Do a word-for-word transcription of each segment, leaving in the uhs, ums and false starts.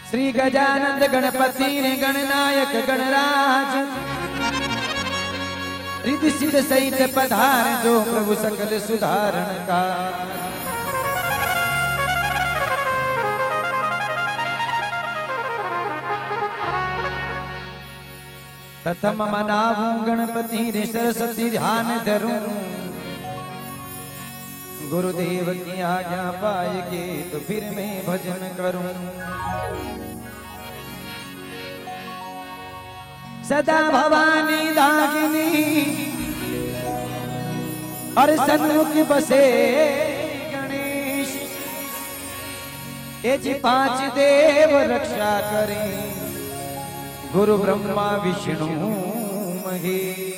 श्री गजानंद गणपति ने गणनायक गणराज रिद्धि सिद्ध सहित पधार जो प्रभु सकल सुधारण का। प्रथम मनाऊं गणपति रे सरस्वती ध्यान धरूं, गुरुदेव की आज्ञा पाए के तो फिर मैं भजन करूं। सदा भवानी दागिनी और सन्मुख बसे गणेश, ये जी पांच देव रक्षा करें, गुरु ब्रह्मा विष्णु महेश।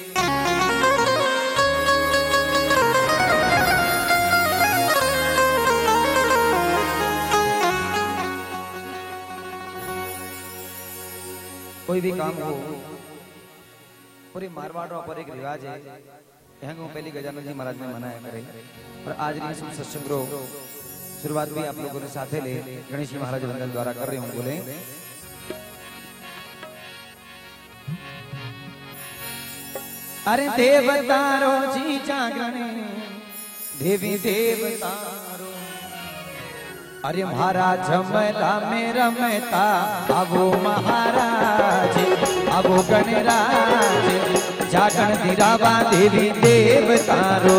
कोई भी काम हो, पूरे मारवाड़ पर एक रिवाज है, यहाँ पहले गजानन जी महाराज ने मनाया करे। और आज री सत्संग शुरुआत भी आप लोगों ने साथे ले गणेश जी महाराज वंदन द्वारा कर रहे हूँ। बोले अरे देवतारो जी जागरण, देवी देवतारो, अरे महाराज मला में रमता अबो महाराज, अबो गणराज जागरण दिरावा देवी देवतारो।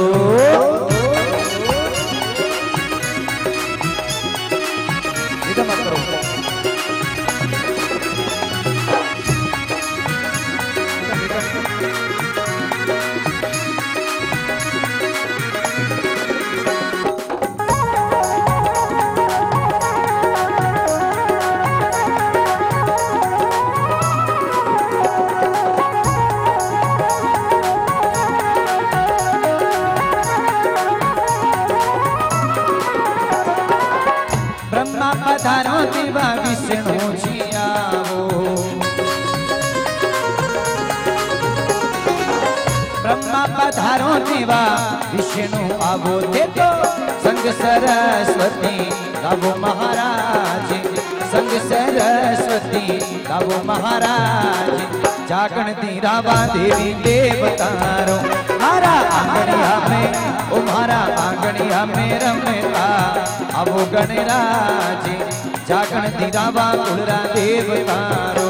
पधारो देवा विष्णु जी आवो, ब्रह्मा पधारो देवा विष्णु आवो, देखो संग सरस्वती गावो महाराज, संग सरस्वती गावो महाराज जागरण दिरावा देवी देवतारो। मारा आंगणिया में ओ मारा आंगणिया में रमता अबो गणराज जागरण दिरावा कुलरा देवतारो।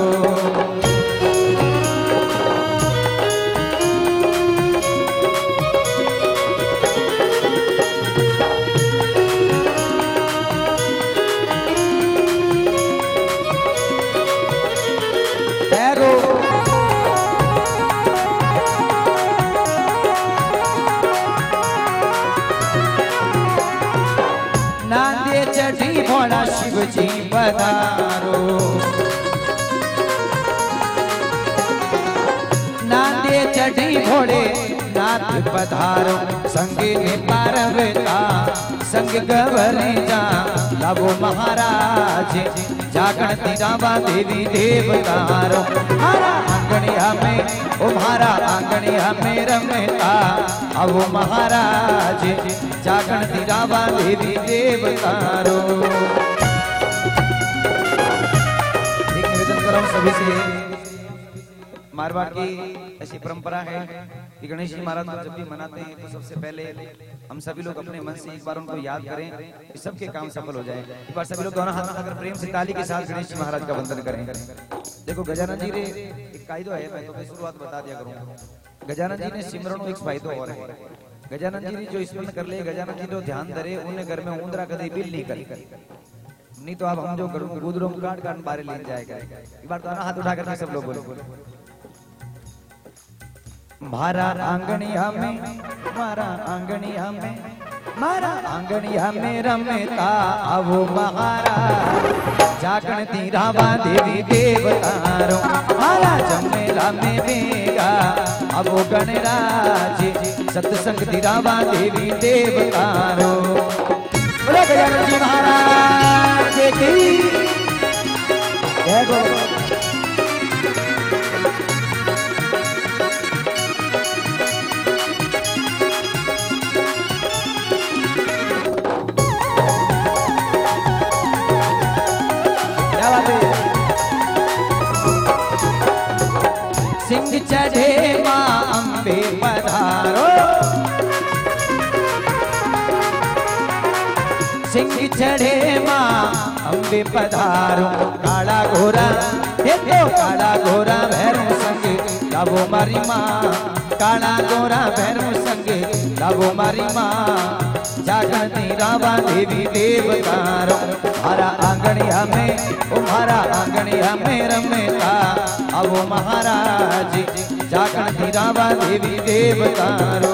नांदे चढ़ी भोला शिव जी पधारो, नांदे चढ़ी भोले नाथ पधारो, संगे में पार्वता संग गवले जा लाभो महाराज जागरण दिरावा देवी देवतारो। मारा आंगणिया में ओ मारा आंगणिया में रमता अबो महाराज जागरण दिरावा देवी देवतारो। एक निवेदन कर रहा हूं सभी से, मारवाड़ की ऐसी परंपरा है कि गणेश जी महाराज को जब भी मनाते हैं तो सबसे पहले हम सभी लोग अपने मन से एक बार उनको याद करें कि सबके काम सफल हो जाए। एक बार सभी लोग दोनों हाथ अगर प्रेम से ताली के साथ गणेश जी महाराज का वंदन करें। देखो गजानन जी ने एक कायदो है, मैं तो शुरुआत बता दिया करूंगा। गजानन जी ने सिमरण एक फायदो और है, गजानन जी ने जो स्मरण कर ले, गजानन जी तो ध्यान धरे उन्हें घर में ऊंदरा कदे बिल नहीं कर, नहीं तो आप हम जो गुदरों काट काट बारे ले जाएगा। एक बार दोनों हाथ उठा करके सब लोग बोलो, मारा आंगणिया में मारा आंगणिया में मारा आंगणिया में रमता अबो महाराज जागरण दिरावा देवी देवतारो। मारा जमेला में बेगा अबो गणराज सत्संग दिरावा देवी देवतारो। बोले गजानन जी महाराज की जय बोलो। चढ़े माँ अम्बे पधारो, सिंह चढ़े माँ अम्बे पधारो। काला घोड़ा ये तो काला घोड़ा भैरव संग लावो मारी माँ, काला घोड़ा भैरव संग लावो मारी माँ। जागती रावा देवी देवतारो, मारा आंगणिया में तुम्हारा आंगणिया में रमेता आवो महाराज। जागती रावा देवी देवतारो,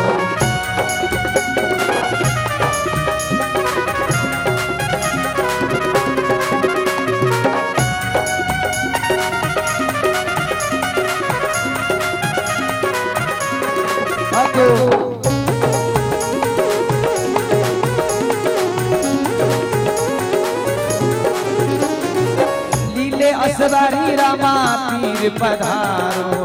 लीले असवारी रामा पीर पधारो,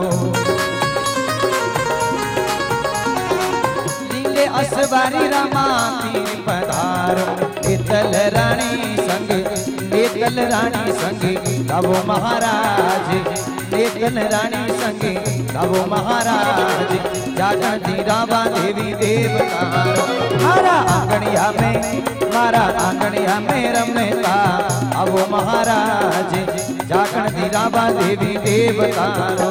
लीले असवारी रामा पीर पधारो। नेतल रानी संग नेतल रानी संग गावो महाराज, नेतल रानी संग गावो महाराज। जागती रावा देवी देवतारो, मारा आंगणिया में मारा आंगणिया में रमेता आवो महाराज। जागती रावा देवी देवतारो,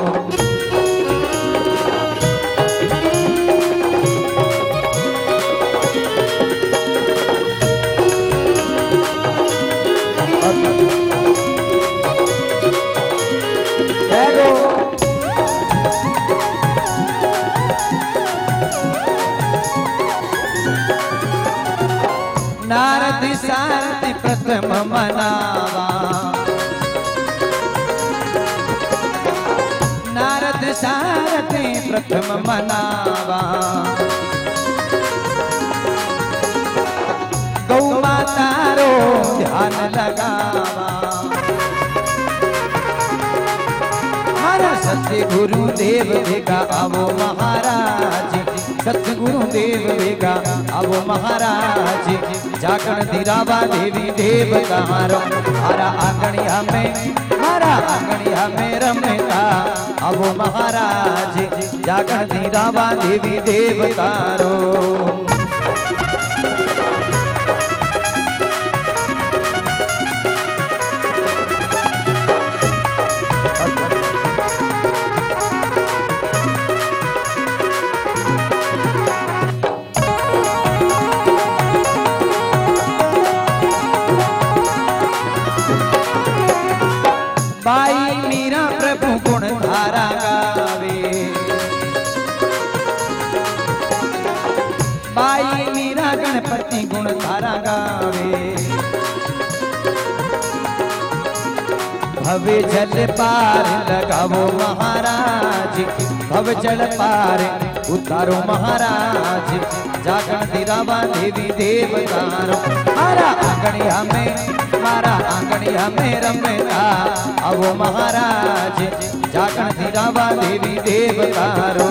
नारद सारथि प्रथम मनावा, नारद सारथि प्रथम मनावा। गौ माता रो ध्यान लगावा, हमारा सत्य गुरुदेव देगा आवो महाराज। सत्य गुरुदेव देगा आवो महाराज। जागती रावा देवी देवतारो, मारा आंगणिया में मारा आंगणिया में रमेता आवो महाराज। जागती रावा देवी देवतारो, बाई मीरा प्रभु गुण धारा गावे, बाई मीरा गणपति गुण धारा गावे। भव जल पार लगावो महाराज, भव जल पार उतारो महाराज। जागती रावा देवी देवतारो, मारा आंगणिया में मारा आंगणिया में रमेता आवो महाराज। जागती रावा देवी देवतारो,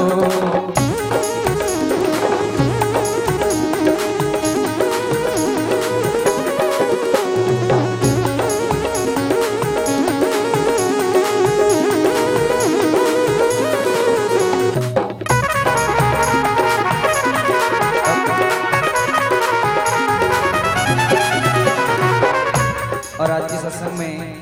और आज के सत्संग में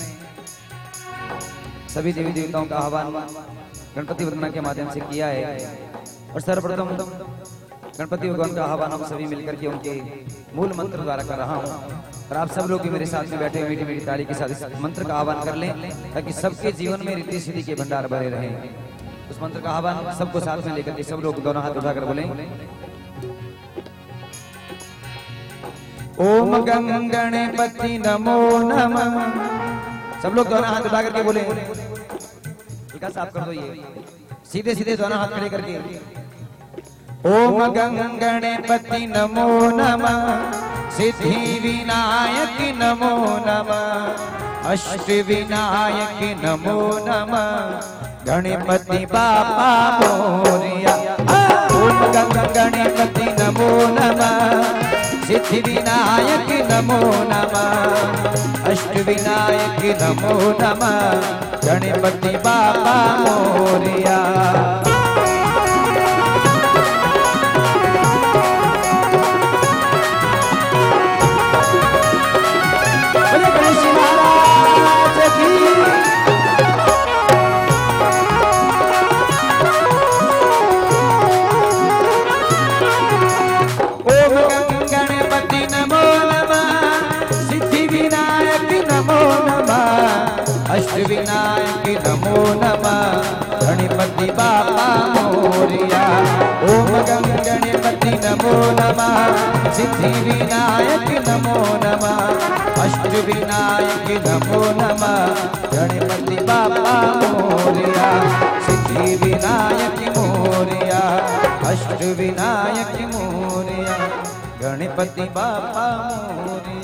सभी देवी देवताओं का आह्वान गणपति वंदना के माध्यम से किया है। और सर्वप्रथम गणपति भगवान का आह्वान हम सभी मिलकर के उनके मूल मंत्र द्वारा कर रहा हूँ। और आप सब लोग भी मेरे साथ में बैठे हुए मीठी मीठी ताली के साथ इस मंत्र का आह्वान कर लें, ताकि सबके जीवन में रिद्धि सिद्धि के भंडार भरे रहें। उस मंत्र का आह्वान सबको साथ में लेकर के सब लोग दोनों हाथ उठाकर बोलें। ओम गं गणपति नमो नमः। सब लोग दोनों हाथ उठा करके बोले, हल्का साफ कर दो ये, सीधे सीधे दोनों हाथ खड़े करके। ओम गं गणपति नमो नमः, सिद्धि विनायक नमो नमः, अष्ट विनायक नमो नमः, गणपति बापा मोरिया। ओम गं गणपति नमो नमः, सिद्धि विनायक नमो नमः, अष्टविनायक नमो नमः, गणपति बापा मोरया। अष्टविनायक नमो नमः, गणपति बापा मोरया। ओम गं गणपति नमो नमः, सिद्धि विनायक नमो नमः, अष्टविनायक नमो नमः, गणपति बापा मोरया। सिद्धि विनायक मोरया, अष्टविनायक मोरया, गणपति बापा मोरया।